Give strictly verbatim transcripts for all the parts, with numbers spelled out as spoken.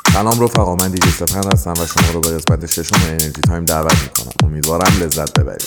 سلام رفقا، من دیجی سپند هستم و شما رو به قسمت ششم انرژی تایم دعوت میکنم. امیدوارم لذت ببرید.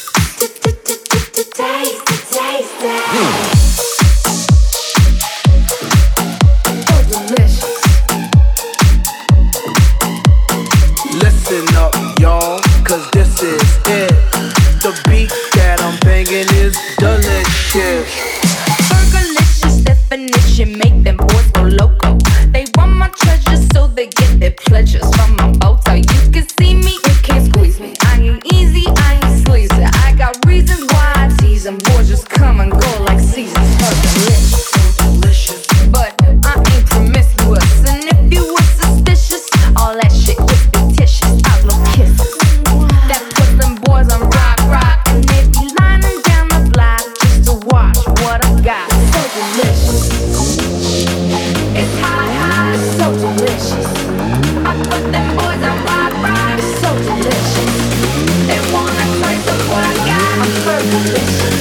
Listen up, y'all, cause this is it. The beat that I'm banging is delicious. Fergalicious definition, make them boys go loco. They want my treasures so they get their pleasures from my boat. You can see me, you can't squeeze me. I ain't easy, I ain't sleazy. I got reasons why I tease them. Boys just come and go like seasons. Fergalicious, delicious, but I ain't promiscuous. And if you were suspicious, all that shit was fictitious. I blow kisses. That puts them boys on rock, rock. And they be lining down the block just to watch what I got. So delicious. It's high, high, so delicious. I put them boys on rock, rock. It's so delicious. They wanna taste of what I got. I'm so delicious.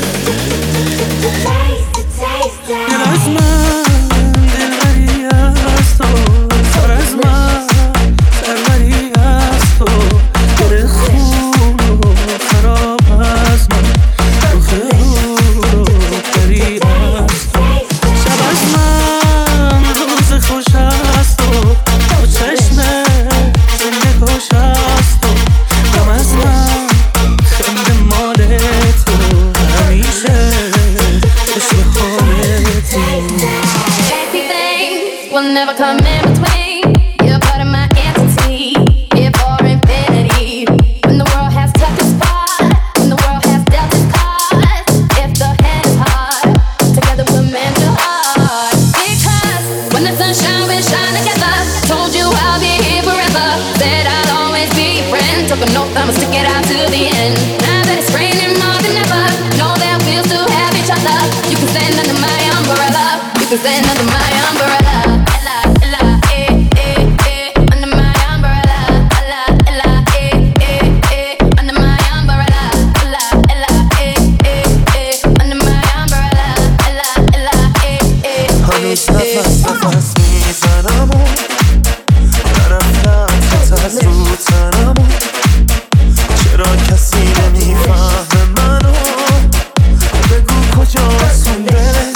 Taste it, taste it. دل از من دلبری از تو، سر از من سربری از تو، دل خون و خراب از من، روح رو بری از تو، شب از من روز خوش از تو، تو چشم زنده خوش از تو، غم از من خنده مال تو، همیشه عشق خالتی. Happy things will never come in between. You're part of my entity, here for infinity. When the world has touched its spot, when the world has dealt its cards, if the hand is hard, together we'll mend your heart. Because when the sun shines, we shine together. Told you I'll be here forever. Said I'll always be your friend. Took an oath, I'ma stick it out to the end. Now that it's raining more than ever, know that we'll still have each other. You can stand under my umbrella. You can stand under my umbrella. Ella, ella, eh, eh, eh, under my umbrella. Ella, ella, eh, eh, eh, under my umbrella. Ella, ella, eh, eh, eh, under my umbrella. Ella, ella, eh, eh, هنوز eh, نفس eh. نفس میزنم و نرفتم از رو تنم و چرا کسی نمیفهمه منو، بگو کجاست دلت،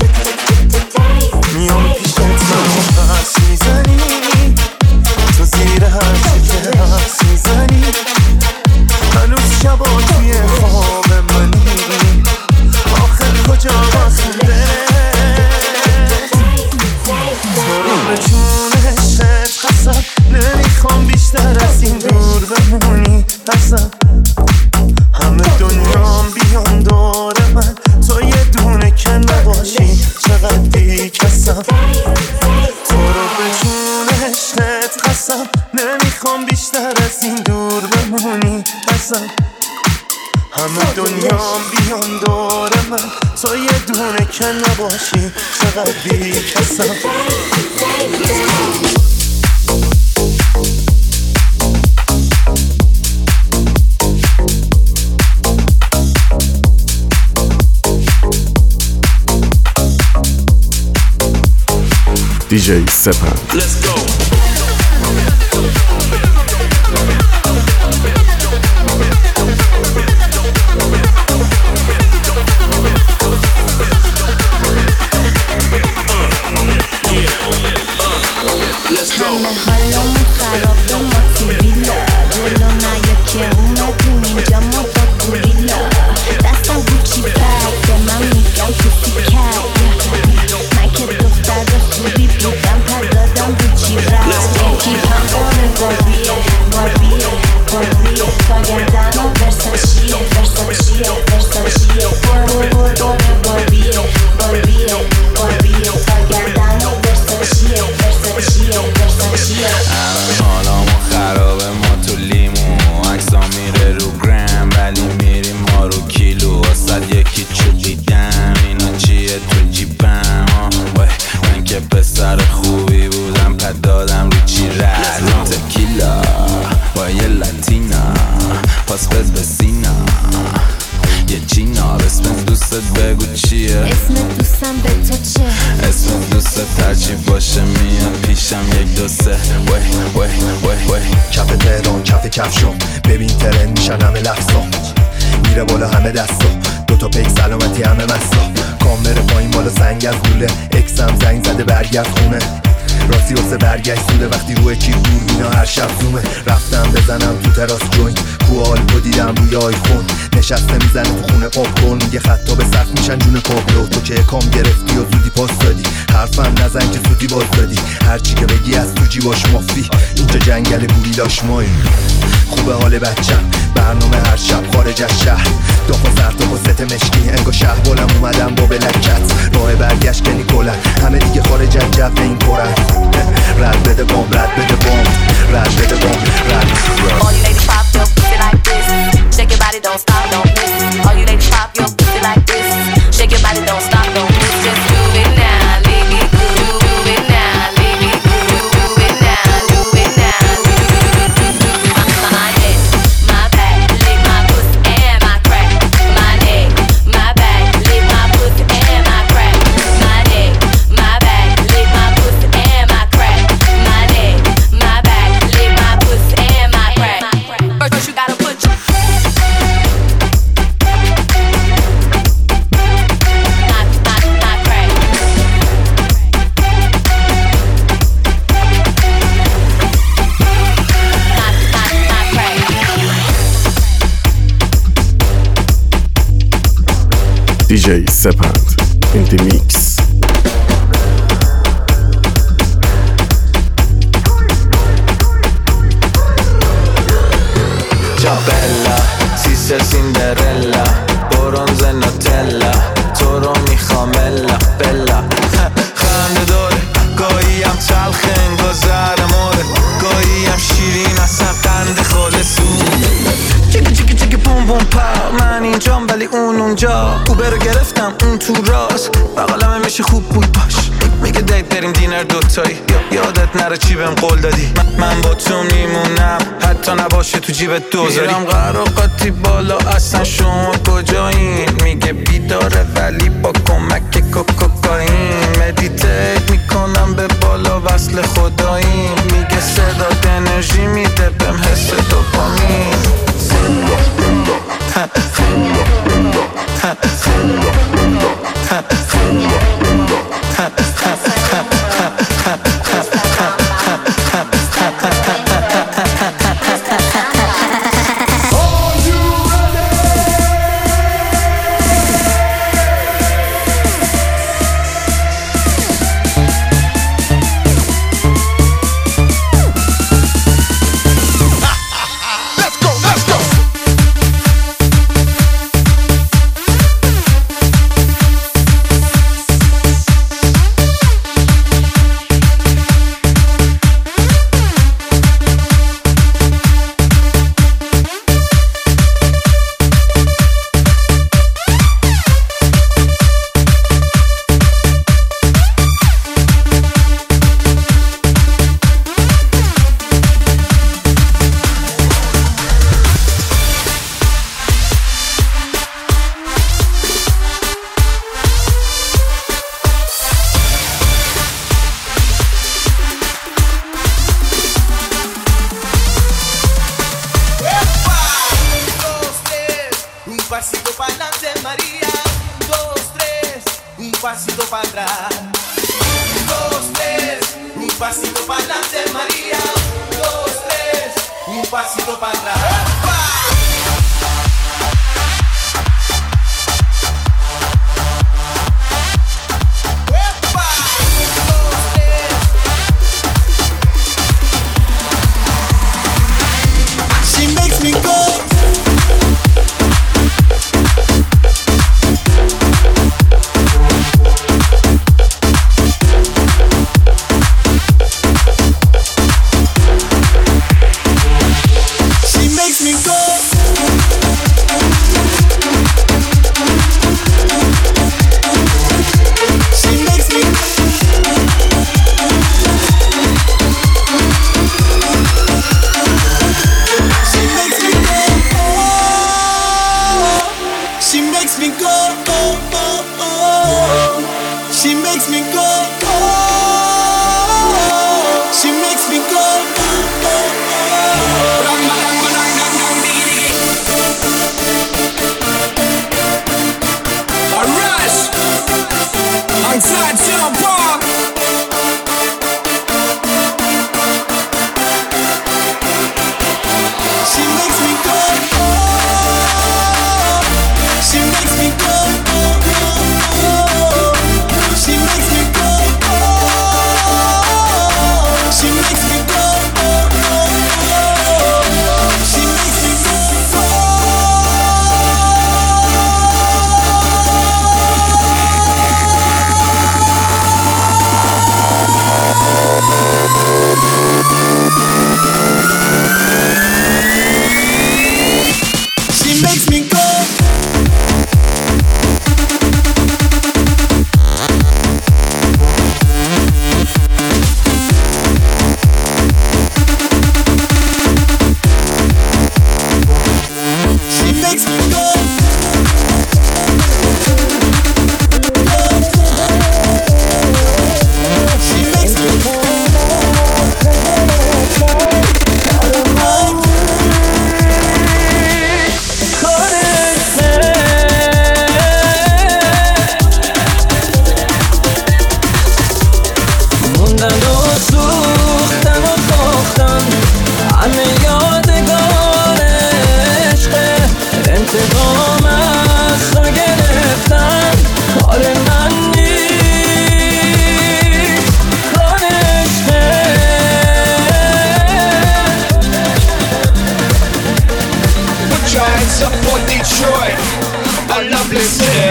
میام پیشت منو پس میزنی، تو زیر هرچی که هست میزنی، هنوز شبا توی خواب منی، آخر کجاست دلت، تو رو به جون عشقت قسم، نمیخوام بیشتر از این دور بمونی ازم، همه دنیام بیان دور من، تو یه دونه که نباشی چقدر بیکسم، تو رو به جون عشقت قسم، نمیخوام بیشتر از این دور بمونی ازم، همه دنیام بیان دور من، تو یه دونه که نباشی چقدر بیکسم. دیجی سپند. Let's go. همه حالمون خرابه ما تو ویلا، جلو نیا که اومدیم اینجا ما با گوریلا، دستم گوچی بگ به من میگم پوسی کگ، من که دختر خوبی بودم پر دادم رو جیب اسم دوستم به تو چه؟ اسم دوست ترجیب باشه میاد پیشم یک دو سه وی وی وی وی کف تهران کف کفشم ببین ترن میشن همه لفظا میره بالا همه دستا دوتا پیک سلامتی همه مستا کامره پایین بالا سنگ از دوله اکسم زنگ زده برگرد خونه راستی واسه برگشت سوده وقتی روی کی دور بینا هر شب زومه رفتم بزنم تو تراس جوینت کوال رو دیدم روی آیفون نشسته میزنه تو خونه پاپ کن میگه خطا به سخت میشن جون پاپلو تو که کام گرفتی و زودی پاس دادی حرفم نزن که زودی باز دادی هرچی که بگی از تو جیباش مافی اینجا جنگل گوریلاش مایی خوبه حال بچم برنامه هر شب خارج از شهر داخل سرتا با ست مشکی انگا شهر بالم اومدم با بلکت راه برگشت کنی کلن همه دیگه خارج از جو این پرن رد بده بام رد بده بام رد بده بام رد All you ladies pop your pussy like this Shake your body, don't stop, don't miss All you ladies pop your pussy like this Shake your body, don't stop, don't miss Just do it now, leave it good Do it now, leave it good Do it now, do it now Do it, do it, do it My head, my back, lick my pussy and my crack My neck, my back, lick my pussy and my crack My neck, my back, lick my pussy and my crack My neck, my back, lick my pussy and my crack First you gotta put your my, my, my crack My, my, my crack دی جی سپند in the mix. جابلا سیسر سیندرلا برونز نوتلا تو رو میخوام الا بلا خنده داره گاهی هم تلخ انگار زهر ماره گاهی هم شیرین اصلا قند خالصونه چیکی چیکی چیکی پوم پوم پا من اینجام ولی اون اونجا اوبر رو گرفتم اون تو راست بقالمه میشه خوب بود باش میگه دیت بریم دینر دوتایی یادت نره چی بهم قول دادی من با تو میمونم حتی نباشه تو جیبت دوزاری میرم قراقاتی بالا اصلا شما کجایین میگه بیداره ولی با کمک کوکائین مدیتیت میکنم به بالا وصل خداییم میگه صدات انرژی میده بهم حس دوپامین pasito para adelante, María. Dos, tres, un pasito para atrás. Dos, tres, un pasito para adelante, María. Dos, tres, un pasito para atrás. Makes me She makes me go, oh. She makes me go, oh, oh, oh. A rush outside Town Park. She makes me go, oh. She makes me go, oh, oh, oh. She makes me go, oh. She makes me go, oh, oh, oh. She makes me go, oh. She makes me go. She makes me go. She makes me go. موندن و سوختن و ساختن همه یادگار عشقه انتقام از تو گرفتن کار من نیست کار عشقه Put your hands up for Detroit, a lovely city.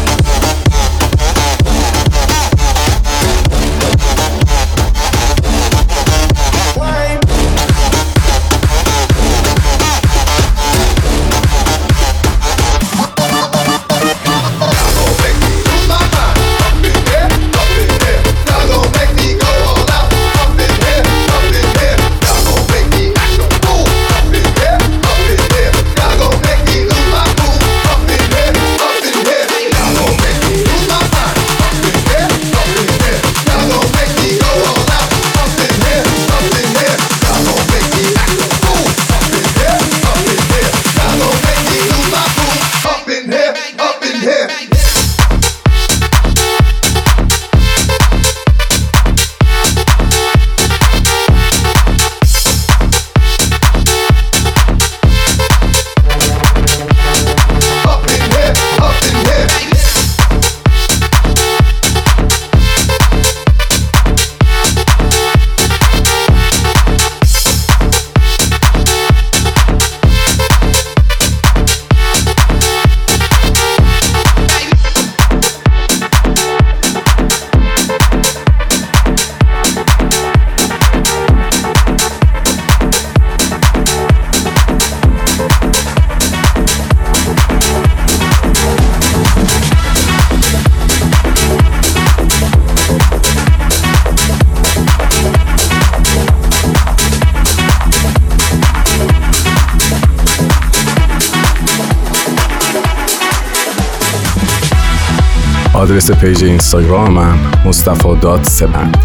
آدرس پیج اینستاگرام من مصطفی دات سپند.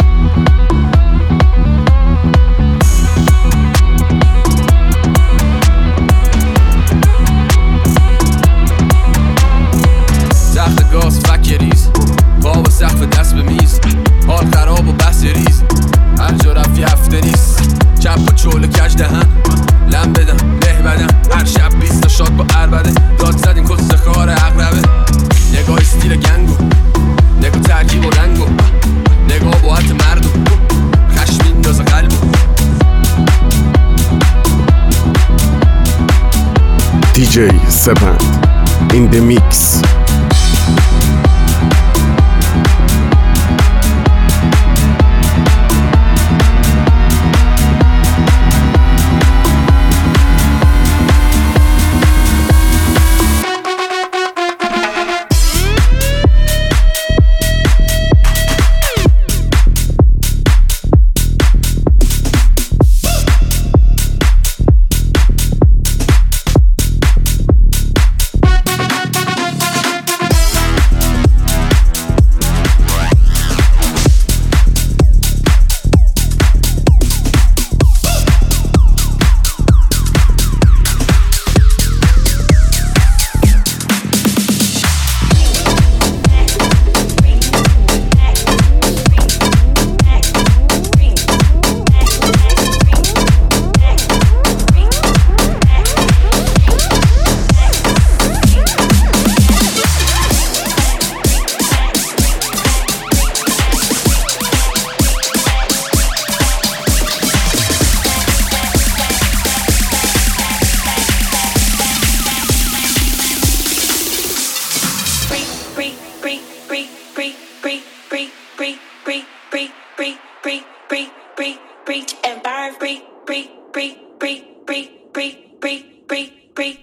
تخت گاز فک ریز پا و سقف دست به میز حال خراب و بس ریز هر جا رفت یفته نیست چپ و چول کج دهن لم بدم به بدم هر شب بیست شاد با عربده داد زدیم کس خار اقربه نگاه استیل گنگو نگاه ترکیب و رنگو نگاه با حت مردو خشمین داز قلبو دی جی سپند in the mix.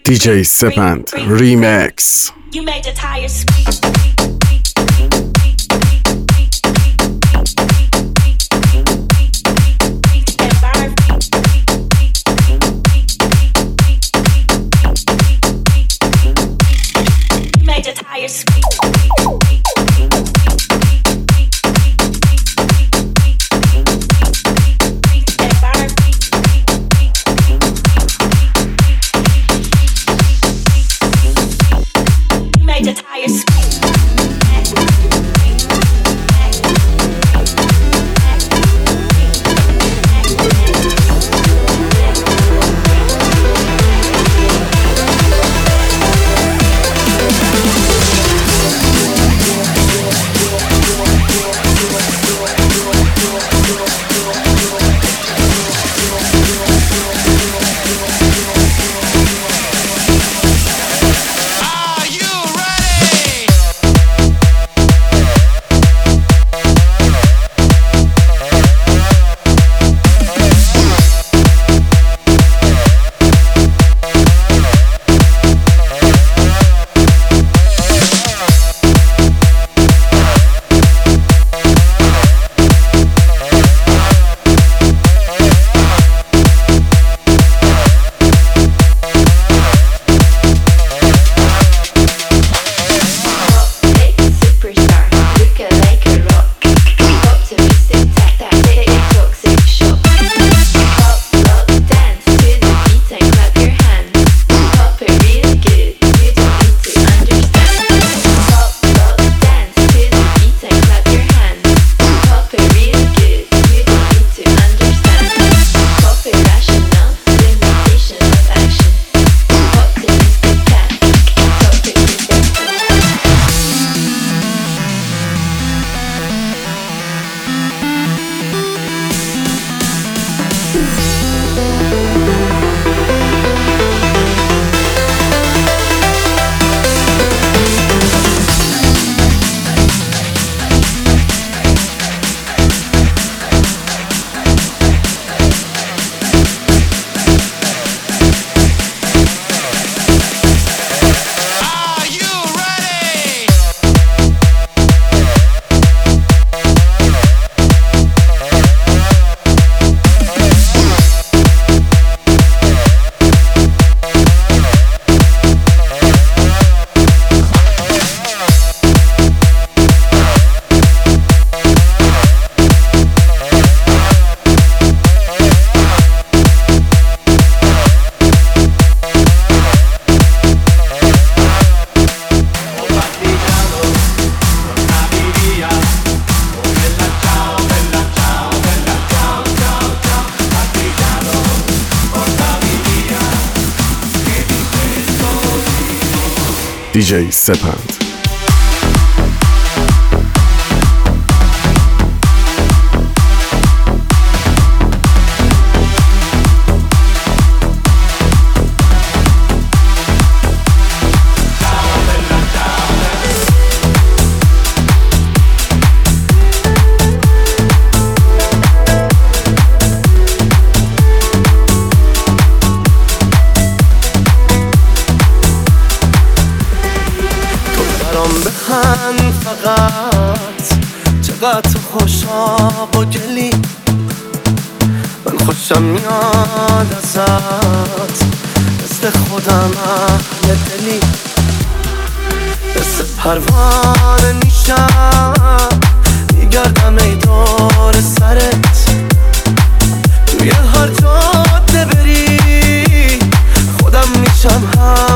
دی جی سپند ریمکس. You made the tires squeak. دی جی سپند. فقط چقدر تو خوشاب و گلی، من خوشم میاد ازت، مثل خودم اهل دلی، مثل پروانه میشم میگردم ای دور سرت، توی هر جاده بری خودم میشم هم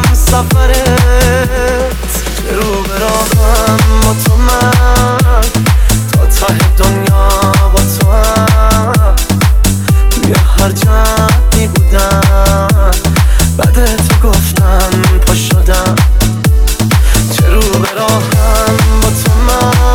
سفرت، رو به راهم با تو من تا ته دنیا با تو هم، توی هر جمعی بودم بعد تو گفتم پا شدم، چه رو به راهم با تو من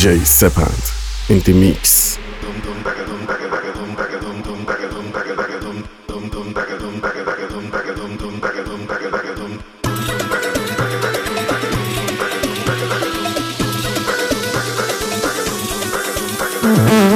جی سپند in the mix. Mm-hmm.